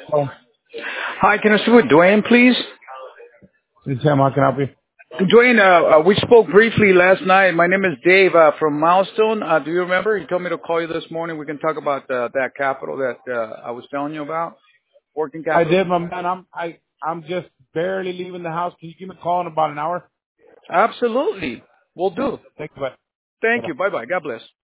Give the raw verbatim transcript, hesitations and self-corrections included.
Oh, Hi, can I speak with Dwayne, please? this is Sam. How can I help you? Dwayne, uh, uh, we spoke briefly last night. My name is Dave uh, from Milestone. Uh, do you remember? You told me to call you this morning. We can talk about uh, that capital that uh, I was telling you about, working I capital. did, my man. I'm I I'm just barely leaving the house. Can you give me a call in about an hour? Absolutely. We'll do. Thanks, bud. Thank Bye-bye. you. Bye-bye. God bless.